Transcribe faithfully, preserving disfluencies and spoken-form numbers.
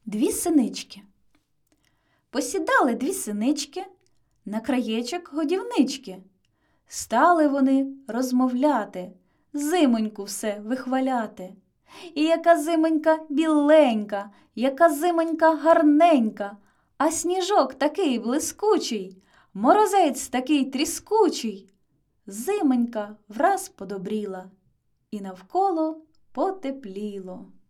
Дві синички. Посідали дві синички на краєчок годівнички. Стали вони розмовляти, зимоньку все вихваляти. І яка зимонька біленька, яка зимонька гарненька, а сніжок такий блискучий, морозець такий тріскучий. Зимонька враз подобріла, і навколо потепліло.